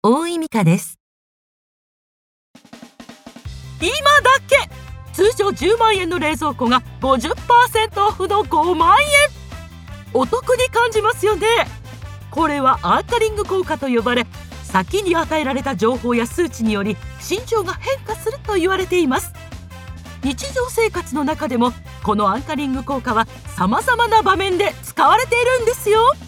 大井美香です。 今だけ通常10万円の冷蔵庫が 50% オフの5万円。お得に感じますよね。これはアンカリング効果と呼ばれ、先に与えられた情報や数値により心情が変化すると言われています。日常生活の中でもこのアンカリング効果は様々な場面で使われているんですよ。